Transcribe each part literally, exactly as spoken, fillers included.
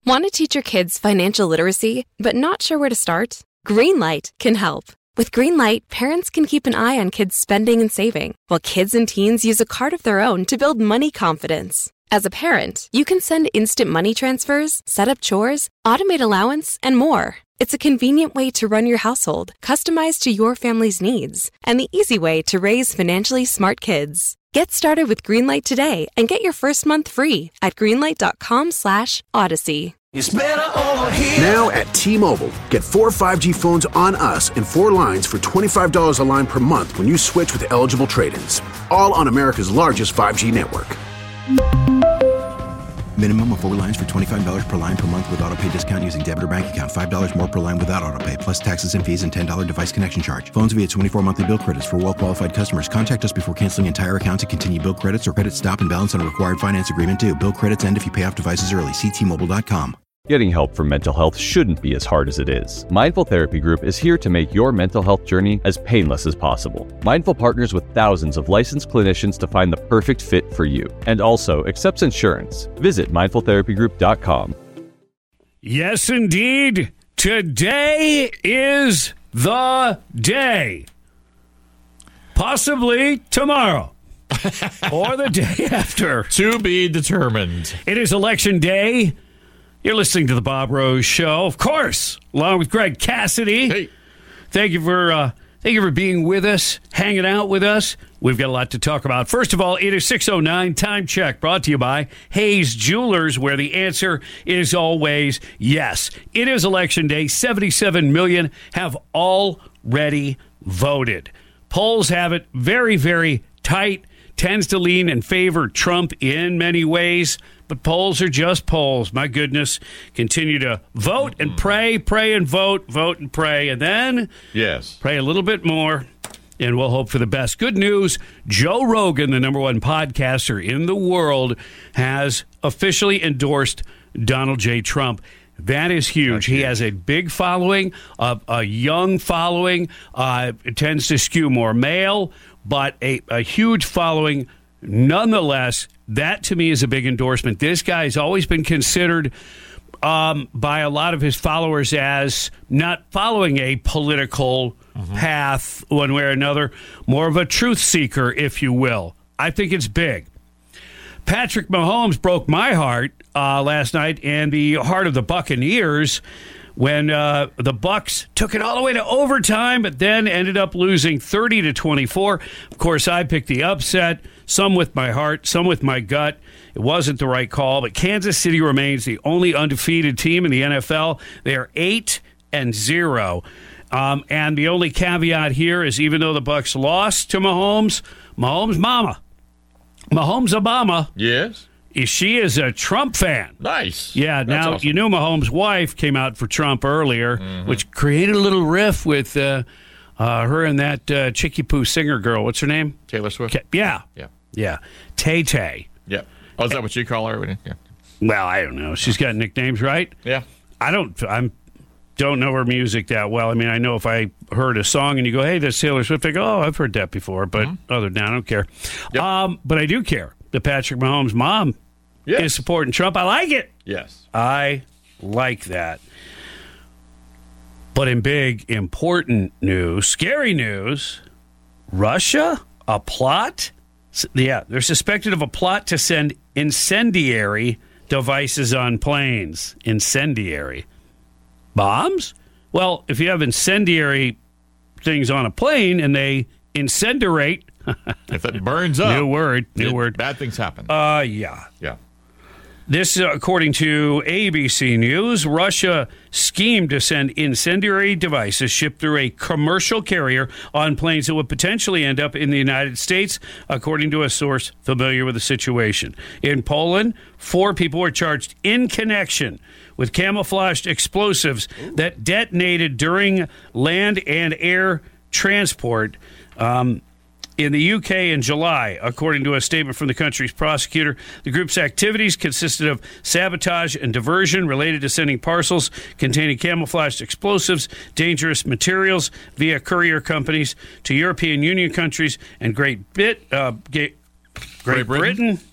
Want to teach your kids financial literacy, but not sure where to start? Greenlight can help. With Greenlight, parents can keep an eye on kids' spending and saving, while kids and teens use a card of their own to build money confidence. As a parent, you can send instant money transfers, set up chores, automate allowance, and more. It's a convenient way to run your household, customized to your family's needs, and the easy way to raise financially smart kids. Get started with Greenlight today and get your first month free at greenlight.com slash Odyssey. It's better over here. Now at T-Mobile, get four five G phones on us and four lines for twenty-five dollars a line per month when you switch with eligible trade-ins. All on America's largest five G network. Minimum of four lines for twenty-five dollars per line per month with autopay discount using debit or bank account. five dollars more per line without autopay, plus taxes and fees and ten dollars device connection charge. Phones via twenty-four monthly bill credits for well-qualified customers. Contact us before canceling entire account to continue bill credits or credit stop and balance on a required finance agreement due. Bill credits end if you pay off devices early. See T Mobile dot com. Getting help for mental health shouldn't be as hard as it is. Mindful Therapy Group is here to make your mental health journey as painless as possible. Mindful partners with thousands of licensed clinicians to find the perfect fit for you, and also accepts insurance. Visit mindful therapy group dot com. Yes, indeed. Today is the day. Possibly tomorrow. Or the day after. To be determined. It is election day. You're listening to the Bob Rose Show, of course, along with Greg Cassidy. Hey. Thank you for uh, thank you for being with us, hanging out with us. We've got a lot to talk about. First of all, it is six oh nine, time check, brought to you by Hayes Jewelers, where the answer is always yes. It is election day. seventy-seven million have already voted. Polls have it very, very tight. Tends to lean in favor of Trump in many ways. But polls are just polls. My goodness. Continue to vote and pray, pray and vote, vote and pray. And then yes, pray a little bit more, and we'll hope for the best. Good news, Joe Rogan, the number one podcaster in the world, has officially endorsed Donald J. Trump. That is huge. He has a big following, a, a young following. Uh, it tends to skew more male, but a, a huge following nonetheless. That, to me, is a big endorsement. This guy has always been considered um, by a lot of his followers as not following a political mm-hmm. path one way or another, more of a truth seeker, if you will. I think it's big. Patrick Mahomes broke my heart uh, last night and the heart of the Buccaneers when uh, the Bucs took it all the way to overtime, but then ended up losing thirty to twenty-four. Of course, I picked the upset, some with my heart, some with my gut. It wasn't the right call, but Kansas City remains the only undefeated team in the N F L. They are eight and zero. Um, and the only caveat here is even though the Bucs lost to Mahomes, Mahomes' mama, Mahomes' Obama, yes, she is a Trump fan. Nice. Yeah, That's now, awesome. You knew Mahomes' wife came out for Trump earlier, mm-hmm. which created a little riff with uh, uh, her and that uh, Chicky Poo singer girl. What's her name? Taylor Swift? Ke- yeah. Yeah. Yeah. Tay-Tay. Yeah. Oh, is that what you call her? Yeah. Well, I don't know. She's got nicknames, right? Yeah. I don't I'm don't know her music that well. I mean, I know if I heard a song and you go, hey, that's Taylor Swift, I go, oh, I've heard that before. But mm-hmm. other than that, I don't care. Yep. Um, but I do care that Patrick Mahomes' mom yes. is supporting Trump. I like it. Yes. I like that. But in big, important news, scary news, Russia, a plot? Yeah, they're suspected of a plot to send incendiary devices on planes. Incendiary. Bombs? Well, if you have incendiary things on a plane and they incendiarate. If it burns up. New word. New it, word. Bad things happen. Uh, yeah. Yeah. This, uh, according to A B C News, Russia schemed to send incendiary devices shipped through a commercial carrier on planes that would potentially end up in the United States, according to a source familiar with the situation. In Poland, four people were charged in connection with camouflaged explosives that detonated during land and air transport. Um, In the U K in July, according to a statement from the country's prosecutor, the group's activities consisted of sabotage and diversion related to sending parcels containing camouflaged explosives, dangerous materials via courier companies to European Union countries and Great, Bit, uh, Great, Great, Great Britain. Britain.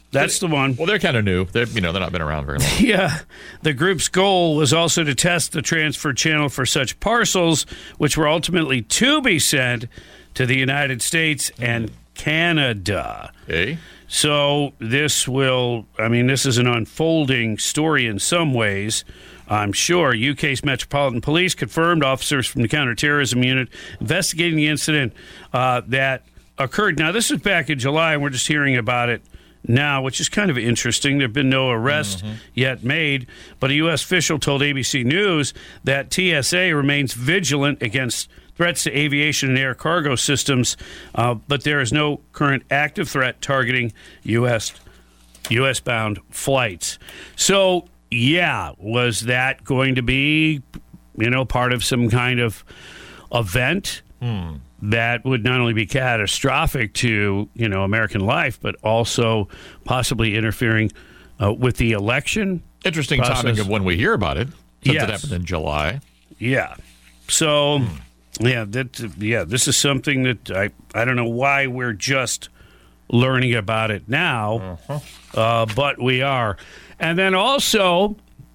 That's the one. Well, they're kind of new. They're, you know, they're not been around very long. Yeah. The group's goal was also to test the transfer channel for such parcels, which were ultimately to be sent to the United States and Canada. Okay. So this will, I mean, this is an unfolding story in some ways, I'm sure. U K's Metropolitan Police confirmed officers from the counterterrorism unit investigating the incident uh, that occurred. Now, this is back in July, and we're just hearing about it now, which is kind of interesting. There have been no arrests mm-hmm. yet made, but a U S official told A B C News that T S A remains vigilant against threats to aviation and air cargo systems, uh, but there is no current active threat targeting U S U S-bound flights. So, yeah, was that going to be, you know, part of some kind of event? Hmm. That would not only be catastrophic to, you know, American life, but also possibly interfering uh, with the election. Interesting process. timing of when we hear about it, since yes. it happened in July. Yeah. So, hmm. yeah, that yeah, this is something that I, I don't know why we're just learning about it now, uh-huh. uh, but we are. And then also,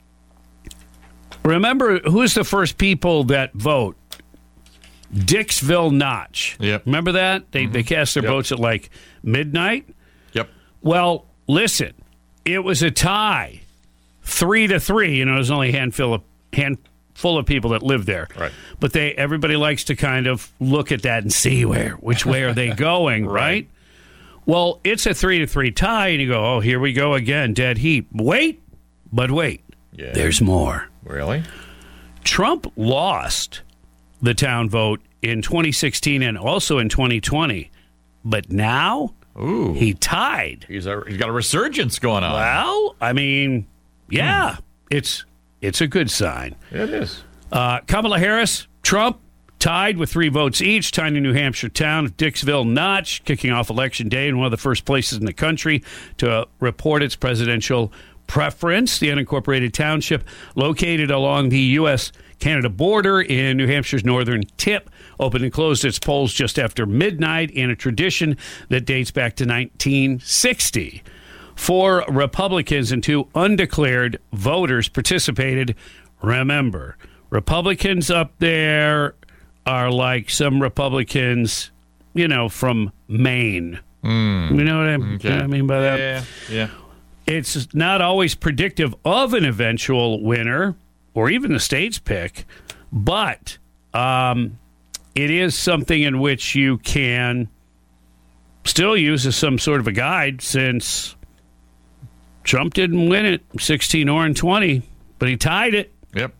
remember, who's the first people that vote? Dixville Notch. Yep. Remember that? They mm-hmm. they cast their yep. votes at like midnight? Yep. Well, listen, it was a tie. Three to three. You know, there's only a handful of handful of people that live there. Right. But they everybody likes to kind of look at that and see where which way are they going, right? right? Well, it's a three to three tie, and you go, oh, here we go again, dead heat. Wait, but wait. Yeah. There's more. Really? Trump lost the town vote in twenty sixteen and also in twenty twenty. But now, Ooh. he tied. He's, a, he's got a resurgence going on. Well, I mean, yeah, hmm. it's it's a good sign. It is. Uh, Kamala Harris, Trump, tied with three votes each. Tiny New Hampshire town of Dixville Notch, kicking off Election Day in one of the first places in the country to uh, report its presidential preference. The unincorporated township located along the U S Canada border in New Hampshire's northern tip opened and closed its polls just after midnight in a tradition that dates back to nineteen sixty. Four Republicans and two undeclared voters participated. Remember, Republicans up there are like some Republicans, you know, from Maine. Mm. You know what I, okay. you know what I mean by that? Yeah, yeah. It's not always predictive of an eventual winner or even the state's pick, but um, it is something in which you can still use as some sort of a guide, since Trump didn't win it sixteen or in twenty, but he tied it. Yep.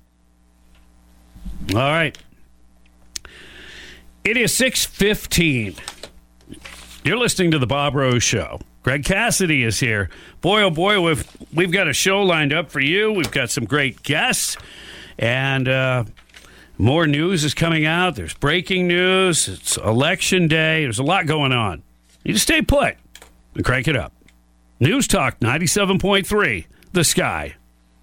All right. It is six fifteen. You're listening to The Bob Rose Show. Greg Cassidy is here. Boy, oh boy, we've, we've got a show lined up for you. We've got some great guests, and uh, more news is coming out. There's breaking news. It's Election Day. There's a lot going on. You just stay put and crank it up. News Talk ninety-seven point three, The Sky.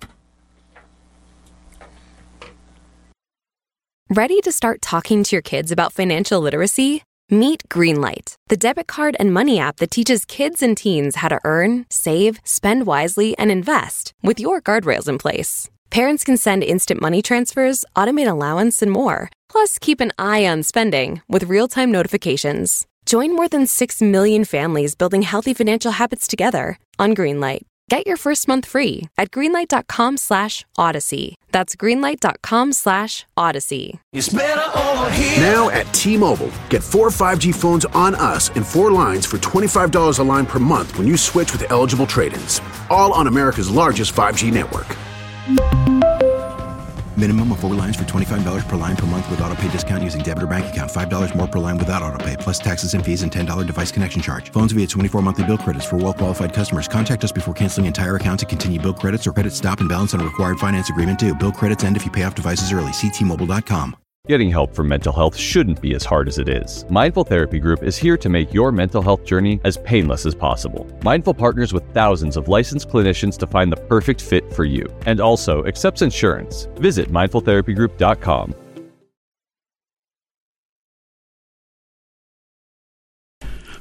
Ready to start talking to your kids about financial literacy? Meet Greenlight, the debit card and money app that teaches kids and teens how to earn, save, spend wisely, and invest with your guardrails in place. Parents can send instant money transfers, automate allowance, and more. Plus, keep an eye on spending with real-time notifications. Join more than six million families building healthy financial habits together on Greenlight. Get your first month free at greenlight.com slash odyssey. That's greenlight.com slash odyssey. It's better over here. Now at T-Mobile, get four five G phones on us and four lines for twenty-five dollars a line per month when you switch with eligible trade-ins. All on America's largest five G network. Minimum of four lines for twenty-five dollars per line per month with auto pay discount using debit or bank account. five dollars more per line without auto pay, plus taxes and fees and ten dollars device connection charge. Phones via twenty-four monthly bill credits for well-qualified customers. Contact us before canceling entire account to continue bill credits or credit stop and balance on a required finance agreement due. Bill credits end if you pay off devices early. See T Mobile dot com. Getting help for mental health shouldn't be as hard as it is. Mindful Therapy Group is here to make your mental health journey as painless as possible. Mindful partners with thousands of licensed clinicians to find the perfect fit for you, and also accepts insurance. Visit mindful therapy group dot com.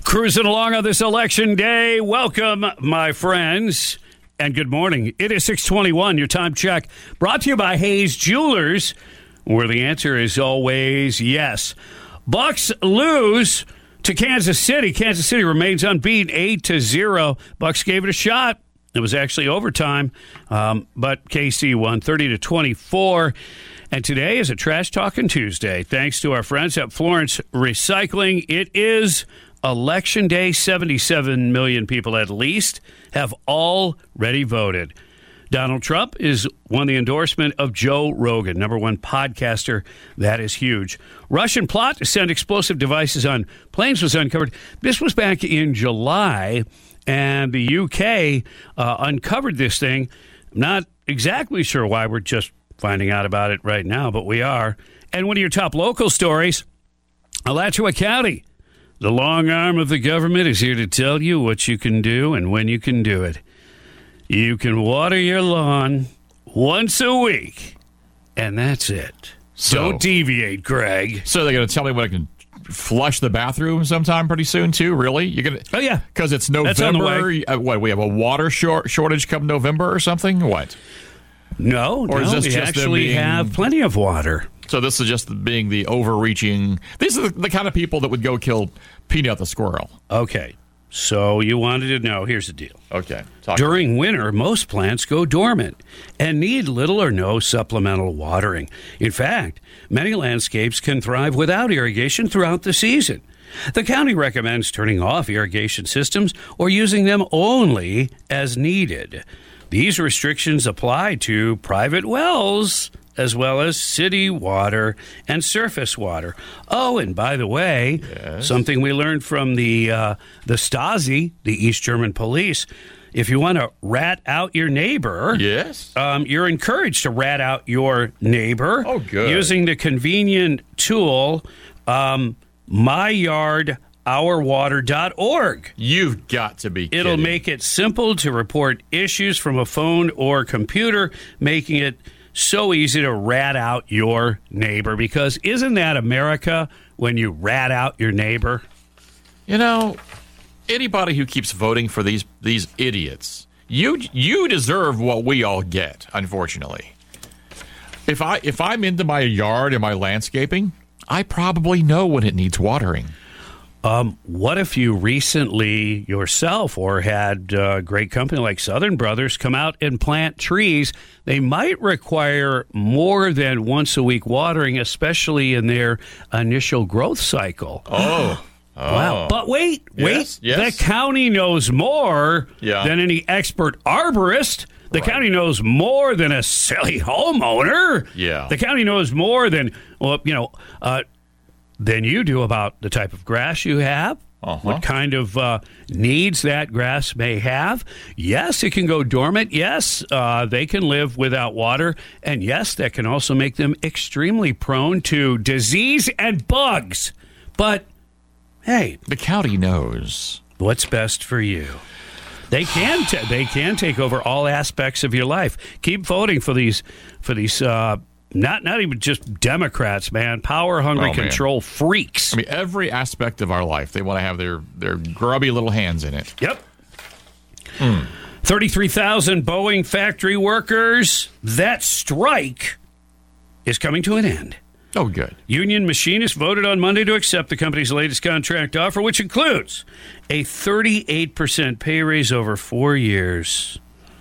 Cruising along on this election day. Welcome, my friends, and good morning. It is six twenty-one, your time check, brought to you by Hayes Jewelers, where the answer is always yes. Bucks lose to Kansas City. Kansas City remains unbeaten, eight to zero. Bucks gave it a shot. It was actually overtime, um, but K C won thirty to twenty-four. And today is a Trash Talking Tuesday. Thanks to our friends at Florence Recycling. It is Election Day. seventy-seven million people at least have already voted. Donald Trump is won the endorsement of Joe Rogan, number one podcaster. That is huge. Russian plot to send explosive devices on planes was uncovered. This was back in July, and the U K uh, uncovered this thing. I'm not exactly sure why. We're just finding out about it right now, but we are. And one of your top local stories, Alachua County. The long arm of the government is here to tell you what you can do and when you can do it. You can water your lawn once a week, and that's it. So, Don't deviate, Greg. So they're going to tell me when I can flush the bathroom sometime pretty soon, too? Really? You're gonna? Oh, yeah. Because it's November. That's on the way. Uh, what, we have a water short- shortage come November or something? What? No, or no, is this we just actually being, have plenty of water. So this is just being the overreaching. These are the, the kind of people that would go kill Peanut the squirrel. Okay, so you wanted to know. Here's the deal. Okay. Talk During winter, most plants go dormant and need little or no supplemental watering. In fact, many landscapes can thrive without irrigation throughout the season. The county recommends turning off irrigation systems or using them only as needed. These restrictions apply to private wells as well as city water and surface water. Oh, and by the way, yes. something we learned from the uh, the Stasi, the East German police, if you want to rat out your neighbor, yes, um, you're encouraged to rat out your neighbor. Oh, good. Using the convenient tool, um, my yard our water dot org. You've got to be kidding. It'll make it simple to report issues from a phone or computer, making it so easy to rat out your neighbor. Because isn't that America when you rat out your neighbor? You know, anybody who keeps voting for these these idiots, you you deserve what we all get, unfortunately. If I if I'm into my yard and my landscaping, I probably know when it needs watering. Um, what if you recently yourself or had a great company like Southern Brothers come out and plant trees? They might require more than once a week watering, especially in their initial growth cycle. Oh. Oh. Wow. But wait, wait. Yes, yes. The county knows more yeah. than any expert arborist. The Right. county knows more than a silly homeowner. Yeah. The county knows more than, well, you know, uh, than you do about the type of grass you have, uh-huh. what kind of uh, needs that grass may have. Yes, it can go dormant. Yes, uh, they can live without water. And yes, that can also make them extremely prone to disease and bugs. But, hey. The county knows. What's best for you? They can t- they can take over all aspects of your life. Keep voting for these for these uh, Not not even just Democrats, man. Power-hungry Oh, man. control freaks. I mean, every aspect of our life, they want to have their, their grubby little hands in it. Yep. Mm. thirty-three thousand Boeing factory workers. That strike is coming to an end. Oh, good. Union machinists voted on Monday to accept the company's latest contract offer, which includes a thirty-eight percent pay raise over four years.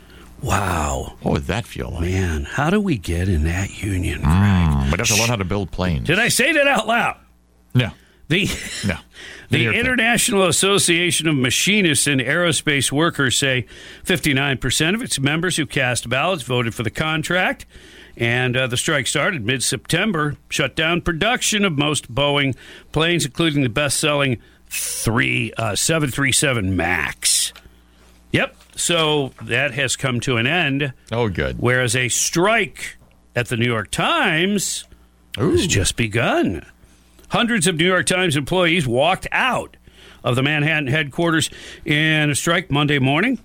Wow. What would that feel like? Man, how do we get in that union, Greg? Mm, we'd have to learn how to build planes. Did I say that out loud? No. The, No. the Your thing. International Association of Machinists and Aerospace Workers say fifty-nine percent of its members who cast ballots voted for the contract. And uh, the strike started mid-September, shut down production of most Boeing planes, including the best-selling three, uh, seven thirty-seven MAX. Yep. So that has come to an end. Oh, good. Whereas a strike at the New York Times Ooh. has just begun. Hundreds of New York Times employees walked out of the Manhattan headquarters in a strike Monday morning.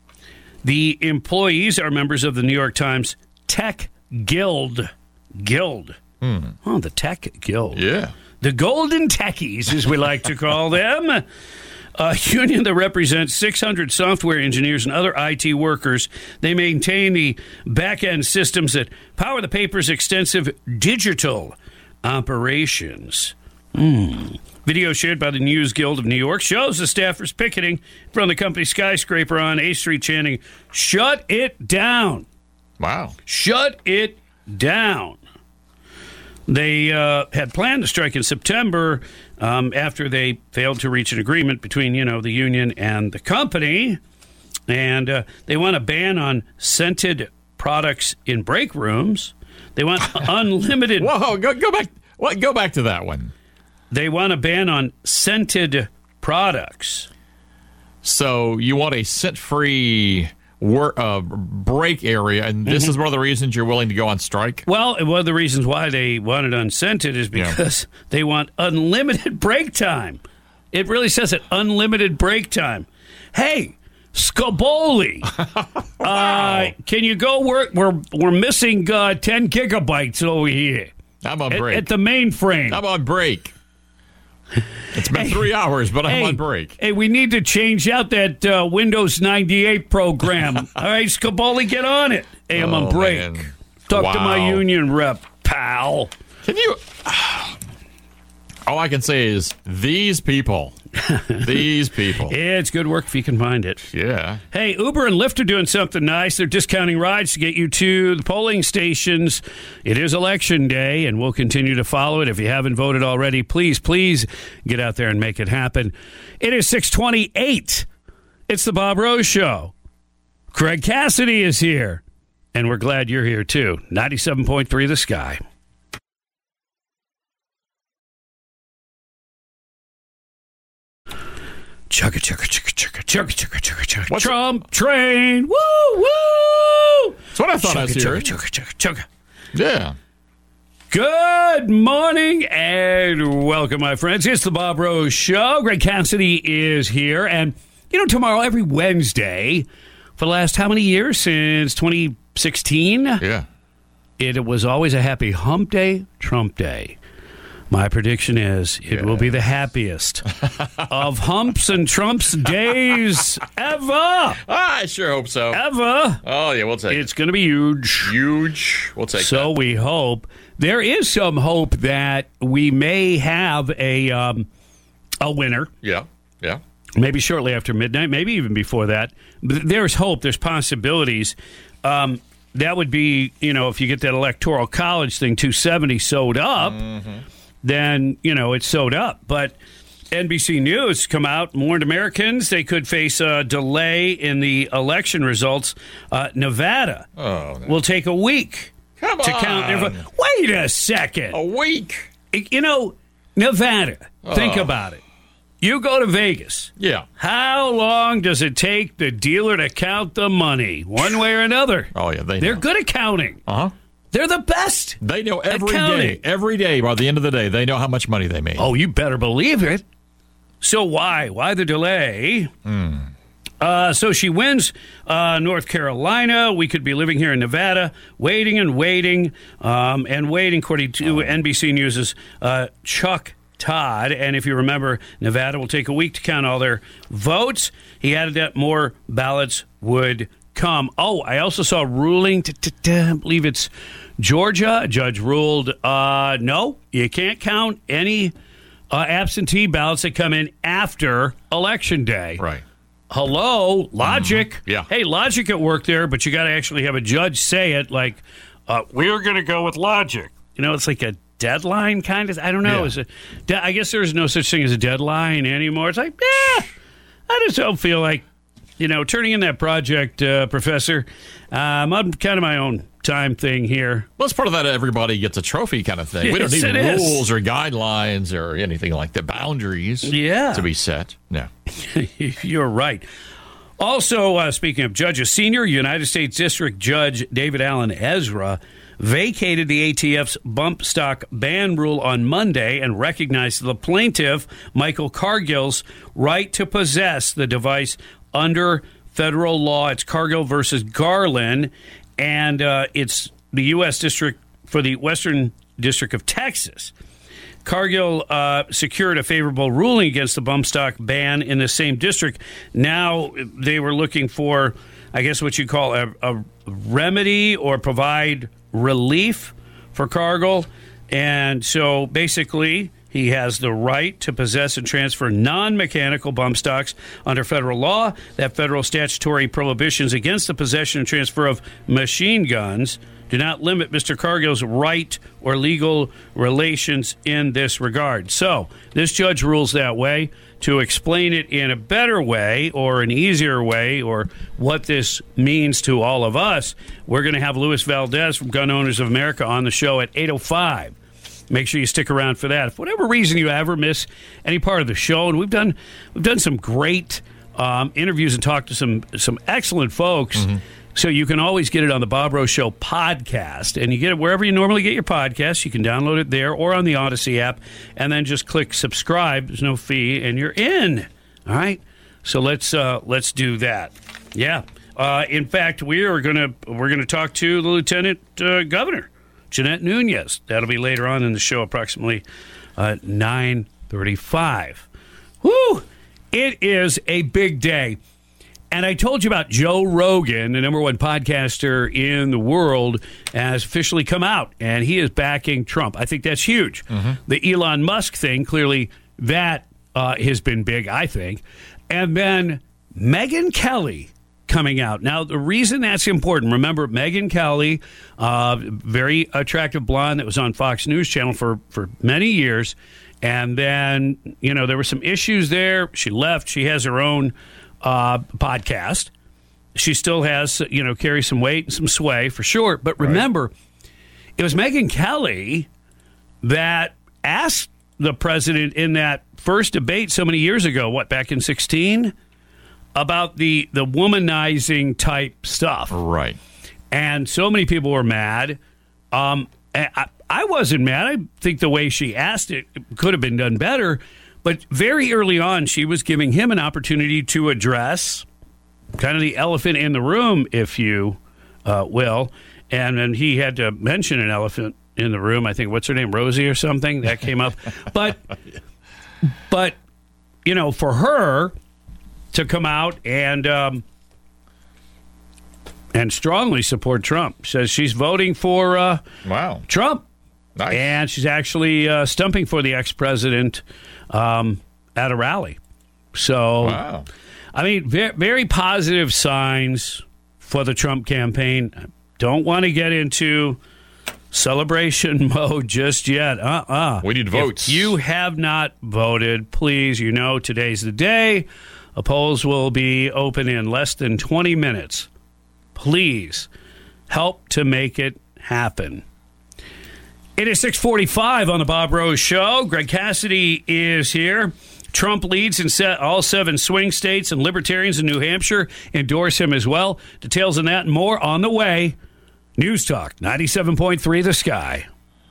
The employees are members of the New York Times Tech Guild. Guild. Hmm. Oh, the Tech Guild. Yeah. The Golden Techies, as we like to call them. a union that represents six hundred software engineers and other I T workers. They maintain the back-end systems that power the paper's extensive digital operations. Mm. Video shared by the News Guild of New York shows the staffers picketing in front of the company skyscraper on A Street chanting, "Shut it down." Wow. Shut it down. They uh, had planned to strike in September um, after they failed to reach an agreement between, you know, the union and the company. And uh, they want a ban on scented products in break rooms. They want unlimited... Whoa, go, go back. What? Go back to that one. They want a ban on scented products. So you want a scent-free wor- uh, break area, and this mm-hmm. is one of the reasons you're willing to go on strike? Well, one of the reasons why they want it unscented is because yeah. they want unlimited break time. It really says it, unlimited break time. Hey, Scoboli, wow. uh, can you go work? We're, we're missing uh, ten gigabytes over here. I'm on at, break. At the mainframe. I'm on break. It's been hey, three hours, but I'm hey, on break. Hey, we need to change out that uh, Windows ninety-eight program. All right, Scoboli, get on it. Hey, I'm oh, on break. Man. Talk wow. to my union rep, pal. Can you... All I can say is these people. These people. It's good work if you can find it. Yeah. Hey, Uber and Lyft are doing something nice. They're discounting rides to get you to the polling stations. It is Election Day, and we'll continue to follow it. If you haven't voted already, please, please get out there and make it happen. It is six twenty-eight. It's the Bob Rose Show. Craig Cassidy is here, and we're glad you're here, too. ninety-seven point three The Sky. Chugga, chugga, chugga, chugga, chugga, chugga, chugga, chugga. Trump it? Train. Woo, woo. That's what I thought chugga, I was hearing. Chugga, chugga, chugga, chugga. Yeah. Good morning and welcome, my friends. It's the Bob Rose Show. Greg Cassidy is here. And, you know, tomorrow, every Wednesday, for the last how many years? Since twenty sixteen? Yeah. It was always a happy hump day, Trump day. My prediction is it yes. will be the happiest of humps and Trump's days ever. I sure hope so. Ever. Oh, yeah, we'll take it's it. It's going to be huge. Huge. We'll take so that. So we hope. There is some hope that we may have a um, a winner. Yeah, yeah. Maybe shortly after midnight, maybe even before that. But there's hope. There's possibilities. Um, that would be, you know, if you get that Electoral College thing, two seventy sewed up. Mm-hmm. Then, you know, it's sewed up. But N B C News come out, warned Americans they could face a delay in the election results. Uh, Nevada oh, no. will take a week Come to on. count their vote. Wait a second. A week? You know, Nevada, oh. think about it. You go to Vegas. Yeah. How long does it take the dealer to count the money? One way or another. Oh, yeah, they They're know. good at counting. Uh-huh. They're the best. They know every day. Every day, by the end of the day, they know how much money they made. Oh, you better believe it. So why? Why the delay? Mm. Uh, so she wins uh, North Carolina. We could be living here in Nevada, waiting and waiting um, and waiting, according to oh. N B C News' uh, Chuck Todd. And if you remember, Nevada will take a week to count all their votes. He added that more ballots would come. Oh, I also saw a ruling. I believe it's Georgia. A judge ruled, uh, no, you can't count any uh, absentee ballots that come in after Election Day. Right. Hello, logic. Mm-hmm. Yeah. Hey, logic at work there, but you got to actually have a judge say it like, uh, we're going to go with logic. You know, it's like a deadline kind of. I don't know. Yeah. Is it, I guess there's no such thing as a deadline anymore. It's like, yeah, I just don't feel like, you know, turning in that project, uh, Professor. Um, I'm kind of my own time thing here. Well, it's part of that everybody gets a trophy kind of thing. Yes, we don't need rules is. or guidelines or anything like that. Boundaries yeah. to be set. No. You're right. Also, uh, speaking of judges, senior United States District Judge David Allen Ezra vacated the A T F's bump stock ban rule on Monday and recognized the plaintiff, Michael Cargill's, right to possess the device under federal law. It's Cargill versus Garland, and uh, it's the U S District for the Western District of Texas. Cargill uh, secured a favorable ruling against the bump stock ban in the same district. Now they were looking for, I guess, what you call a, a remedy or provide relief for Cargill. And so basically, he has the right to possess and transfer non-mechanical bump stocks under federal law. That federal statutory prohibitions against the possession and transfer of machine guns do not limit Mister Cargill's right or legal relations in this regard. So this judge rules that way. To explain it in a better way or an easier way or what this means to all of us, we're going to have Luis Valdez from Gun Owners of America on the show at eight oh five. Make sure you stick around for that. If for whatever reason you ever miss any part of the show, and we've done we've done some great um, interviews and talked to some some excellent folks. Mm-hmm. So you can always get it on the Bob Rose Show podcast, and you get it wherever you normally get your podcasts. You can download it there or on the Odyssey app, and then just click subscribe. There's no fee, and you're in. All right. So let's uh, let's do that. Yeah. Uh, in fact, we are gonna we're gonna talk to the Lieutenant uh, Governor, Jeanette Nunez. That'll be later on in the show, approximately uh, nine thirty-five. Woo! It is a big day. And I told you about Joe Rogan, the number one podcaster in the world, has officially come out, and he is backing Trump. I think that's huge. Mm-hmm. The Elon Musk thing, clearly that uh, has been big, I think. And then Megyn Kelly coming out. Now, the reason that's important, remember, Megyn Kelly, uh, very attractive blonde that was on Fox News Channel for, for many years. And then, you know, there were some issues there. She left. She has her own Uh, podcast. She still has, you know, carries some weight and some sway for sure. But remember, right. It was Megyn Kelly that asked the president in that first debate so many years ago, what, back in sixteen, about the, the womanizing type stuff. Right. And so many people were mad. Um, I, I wasn't mad. I think the way she asked it could have been done better. But very early on, she was giving him an opportunity to address kind of the elephant in the room, if you uh, will. And then he had to mention an elephant in the room. I think, what's her name, Rosie or something? That came up. But, but you know, for her to come out and um, and strongly support Trump, says she's voting for uh, wow Trump. Nice. And she's actually uh, stumping for the ex-president um, at a rally. So, wow. I mean, very, very positive signs for the Trump campaign. Don't want to get into celebration mode just yet. Uh-uh. We need votes. If you have not voted, please, you know today's the day. The polls will be open in less than twenty minutes. Please help to make it happen. It is six forty-five on the Bob Rose Show. Greg Cassidy is here. Trump leads in set all seven swing states, and libertarians in New Hampshire endorse him as well. Details on that and more on the way. News Talk ninety-seven point three The Sky.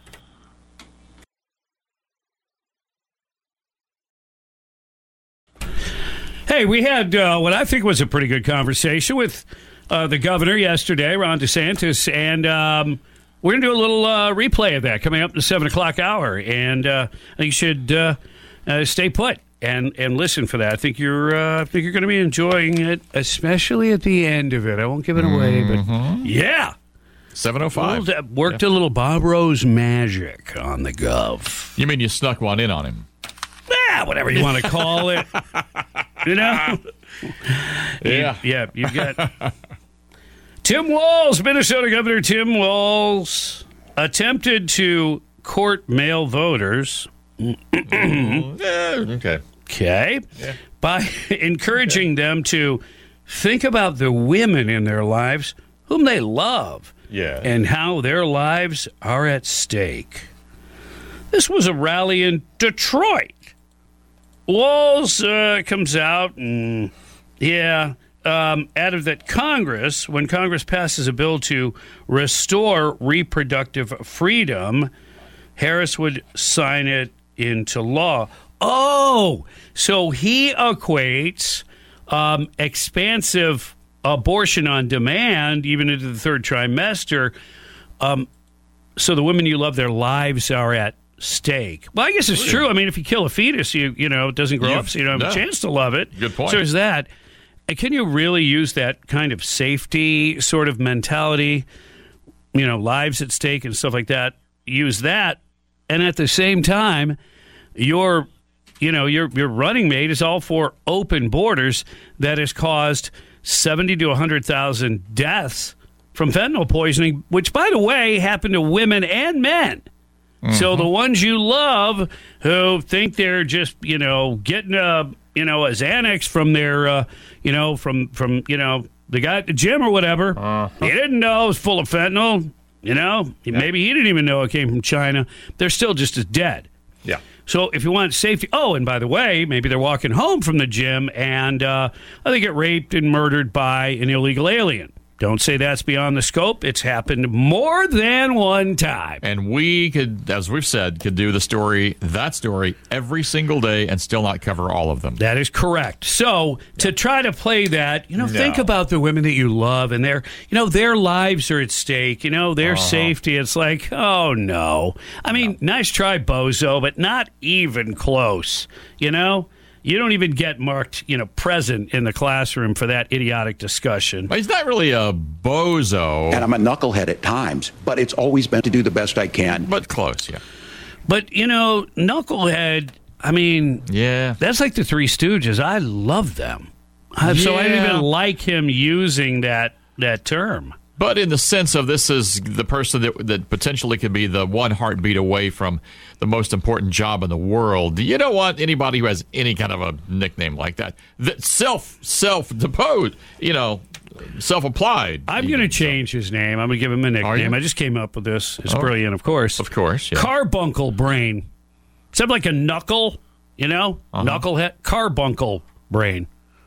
Hey, we had uh, what I think was a pretty good conversation with uh, the governor yesterday, Ron DeSantis, and um, we're going to do a little uh, replay of that coming up in the seven o'clock hour. And uh, I think you should uh, uh, stay put and, and listen for that. I think you're uh, I think you're going to be enjoying it, especially at the end of it. I won't give it away, mm-hmm. but yeah. seven oh five. Little, worked yeah. a little Bob Rose magic on the gov. You mean you snuck one in on him? Yeah, whatever you want to call it. You know? Yeah. You, yeah, you got... Tim Walz, Minnesota Governor Tim Walz, attempted to court male voters. yeah, okay. Okay. Yeah. By encouraging okay. them to think about the women in their lives whom they love. Yeah. And how their lives are at stake. This was a rally in Detroit. Walz uh, comes out and, yeah... Um, added that Congress, when Congress passes a bill to restore reproductive freedom, Harris would sign it into law. Oh, so he equates um, expansive abortion on demand, even into the third trimester, um, so the women you love, their lives are at steak. Well, I guess it's true. I mean, if you kill a fetus, you you know, it doesn't grow You- up, so you don't have no. a chance to love it. Good point. So there's that. And can you really use that kind of safety sort of mentality, you know, lives at stake and stuff like that, use that, and at the same time, your, you know, your your running mate is all for open borders that has caused seventy to one hundred thousand deaths from fentanyl poisoning, which, by the way, happen to women and men. Mm-hmm. So the ones you love who think they're just, you know, getting a, you know, a Xanax from their, uh, you know, from, from, you know, the guy at the gym or whatever, uh-huh. He didn't know it was full of fentanyl, you know, yeah. Maybe he didn't even know it came from China. They're still just as dead. Yeah. So if you want safety, oh, and by the way, maybe they're walking home from the gym and uh, they get raped and murdered by an illegal alien. Don't say that's beyond the scope. It's happened more than one time. And we could, as we've said, could do the story, that story, every single day and still not cover all of them. That is correct. So to try to play that, you know, no. think about the women that you love and their, you know, their lives are at stake, you know, their uh-huh. safety. It's like, oh, no. I mean, no. nice try, bozo, but not even close, you know? You don't even get marked, you know, present in the classroom for that idiotic discussion. Well, he's not really a bozo. And I'm a knucklehead at times, but it's always been to do the best I can. But close, yeah. But, you know, knucklehead, I mean, yeah, that's like the Three Stooges. I love them. Yeah. So I didn't even like him using that, that term. But in the sense of this is the person that, that potentially could be the one heartbeat away from the most important job in the world. You don't want anybody who has any kind of a nickname like that. That self, self-deposed, you know, self-applied. I'm going to change his name. I'm going to give him a nickname. I just came up with this. It's oh, brilliant, of course. Of course, yeah. Carbuncle brain. Sounds like a knuckle, you know? Uh-huh. Knucklehead. Carbuncle brain.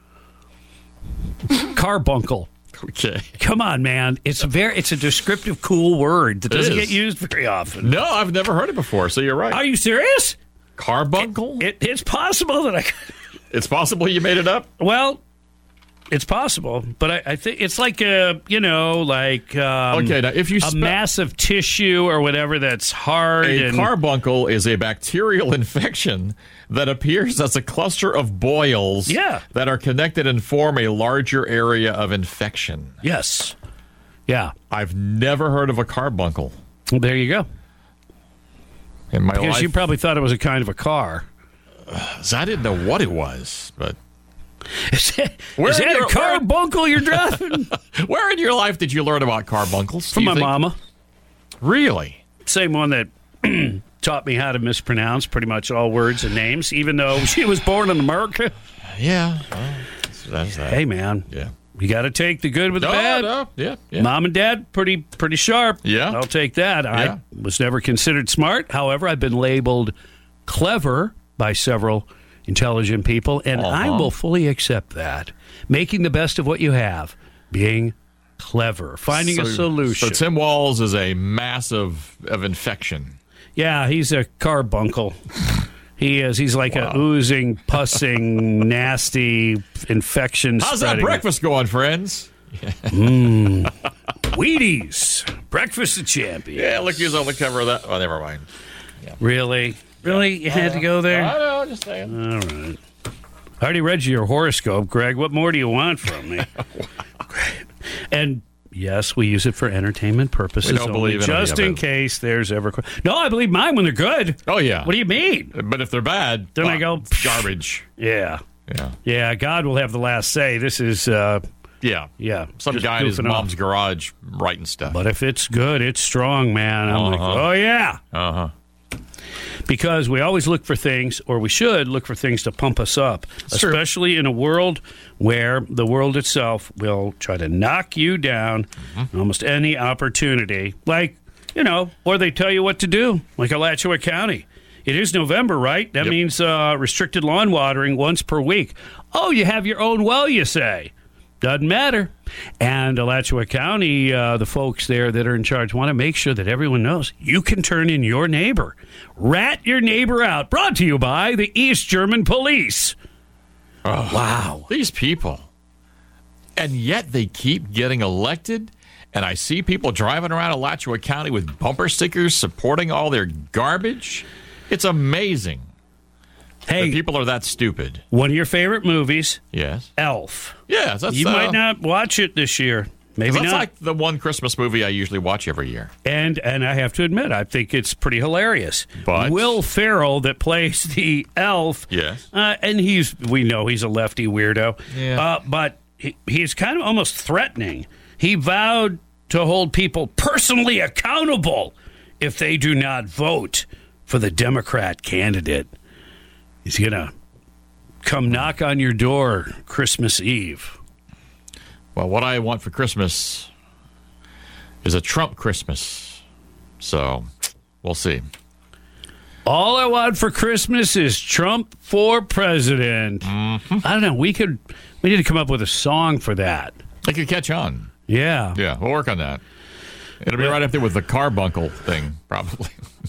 Carbuncle. Okay. Come on, man. It's a very it's a descriptive, cool word that doesn't get used very often. No, I've never heard it before, so you're right. Are you serious? Carbuncle? It, it, it's possible that I It's possible you made it up? Well, it's possible, but I, I think it's like a, you know, like um, okay, now if you a spe- mass of tissue or whatever that's hard. A and, carbuncle is a bacterial infection that appears as a cluster of boils yeah. that are connected and form a larger area of infection. Yes. Yeah. I've never heard of a carbuncle. Well, there you go. In my because life, you probably thought it was a kind of a car. Uh, I didn't know what it was, but... Is that, is that your, a carbuncle you're driving? Where in your life did you learn about carbuncles? From my think? mama. Really? Same one that taught me how to mispronounce pretty much all words and names, even though she was born in America. Yeah. Well, that's, that's that. Hey, man. Yeah. You got to take the good with the no, bad. No, yeah, yeah. Mom and Dad, pretty pretty sharp. Yeah. I'll take that. Yeah. I was never considered smart. However, I've been labeled clever by several intelligent people, and uh-huh. I will fully accept that. Making the best of what you have, being clever, finding so, a solution. So Tim Walz is a mass of, of infection. Yeah, he's a carbuncle. He is. He's like wow. a oozing, pussing, nasty infection. How's spreading. that breakfast going, friends? mm. Wheaties, breakfast of champions. Yeah, look who's on the cover of that. Oh, never mind. Yeah. Really? Really? You had uh, to go there? I know, just saying. All right. I already read you your horoscope, Greg. What more do you want from me? And yes, we use it for entertainment purposes. We don't only, believe in just in case there's ever. No, I believe mine when they're good. Oh yeah. What do you mean? But if they're bad, then well, I go garbage. Yeah. Yeah. Yeah. God will have the last say. This is. Uh, yeah. Yeah. Some guy in his mom's off. garage writing stuff. But if it's good, it's strong, man. I'm uh-huh. like, oh yeah. Uh huh. Because we always look for things, or we should look for things to pump us up, That's especially true. in a world where the world itself will try to knock you down mm-hmm. almost any opportunity. Like, you know, or they tell you what to do, like Alachua County. It is November, right? That yep. means uh, restricted lawn watering once per week. Oh, you have your own well, you say. Doesn't matter. And Alachua County, uh, the folks there that are in charge want to make sure that everyone knows you can turn in your neighbor. Rat your neighbor out. Brought to you by the East German Police. Oh, wow. These people. And yet they keep getting elected. And I see people driving around Alachua County with bumper stickers supporting all their garbage. It's amazing. Hey, that people are that stupid. One of your favorite movies, yes, Elf. Yeah, that's you uh, might not watch it this year. Maybe that's not. like the one Christmas movie I usually watch every year. And and I have to admit, I think it's pretty hilarious. But Will Ferrell, that plays the elf, yes, uh, and he's we know he's a lefty weirdo, yeah. uh, but he, he's kind of almost threatening. He vowed to hold people personally accountable if they do not vote for the Democrat candidate. He's gonna come knock on your door Christmas Eve. Well, what I want for Christmas is a Trump Christmas. So, we'll see. All I want for Christmas is Trump for president. Mm-hmm. I don't know. We could, we need to come up with a song for that. I could catch on. Yeah. Yeah, we'll work on that. It'll be right up there with the carbuncle thing, probably.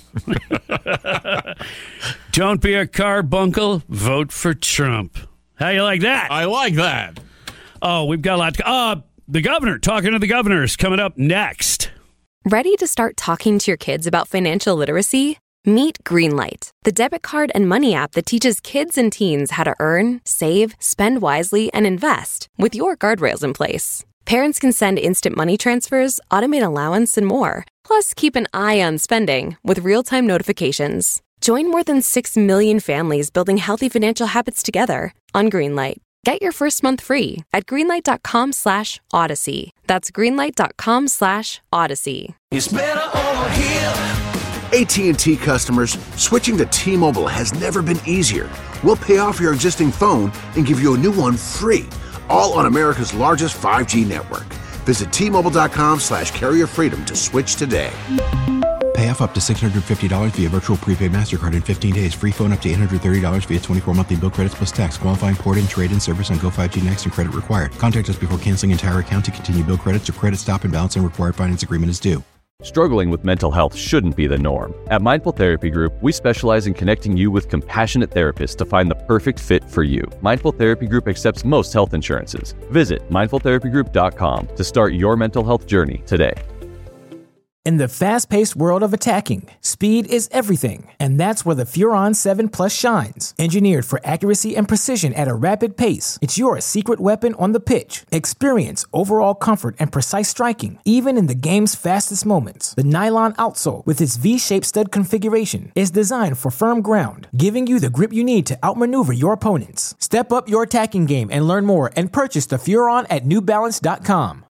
Don't be a carbuncle. Vote for Trump. How you like that? I like that. Oh, we've got a lot to... Uh, the governor, talking to the governor is coming up next. Ready to start talking to your kids about financial literacy? Meet Greenlight, the debit card and money app that teaches kids and teens how to earn, save, spend wisely, and invest with your guardrails in place. Parents can send instant money transfers, automate allowance, and more. Plus, keep an eye on spending with real-time notifications. Join more than six million families building healthy financial habits together on Greenlight. Get your first month free at greenlight.com slash odyssey. That's greenlight.com slash odyssey. It's better over here. A T and T customers, switching to T-Mobile has never been easier. We'll pay off your existing phone and give you a new one free, all on America's largest five G network. Visit T-Mobile.com slash carrier freedom to switch today. Pay off up to six hundred fifty dollars via virtual prepaid MasterCard in fifteen days. Free phone up to eight hundred thirty dollars via twenty-four monthly bill credits plus tax. Qualifying port-in, trade-in service on Go five G Next and credit required. Contact us before canceling entire account to continue bill credits or credit stop and balance and required finance agreement is due. Struggling with mental health shouldn't be the norm. At Mindful Therapy Group, we specialize in connecting you with compassionate therapists to find the perfect fit for you. Mindful Therapy Group accepts most health insurances. Visit mindful therapy group dot com to start your mental health journey today. In the fast-paced world of attacking, speed is everything, and that's where the Furon seven Plus shines. Engineered for accuracy and precision at a rapid pace, it's your secret weapon on the pitch. Experience overall comfort and precise striking, even in the game's fastest moments. The nylon outsole, with its V-shaped stud configuration, is designed for firm ground, giving you the grip you need to outmaneuver your opponents. Step up your attacking game and learn more and purchase the Furon at new balance dot com.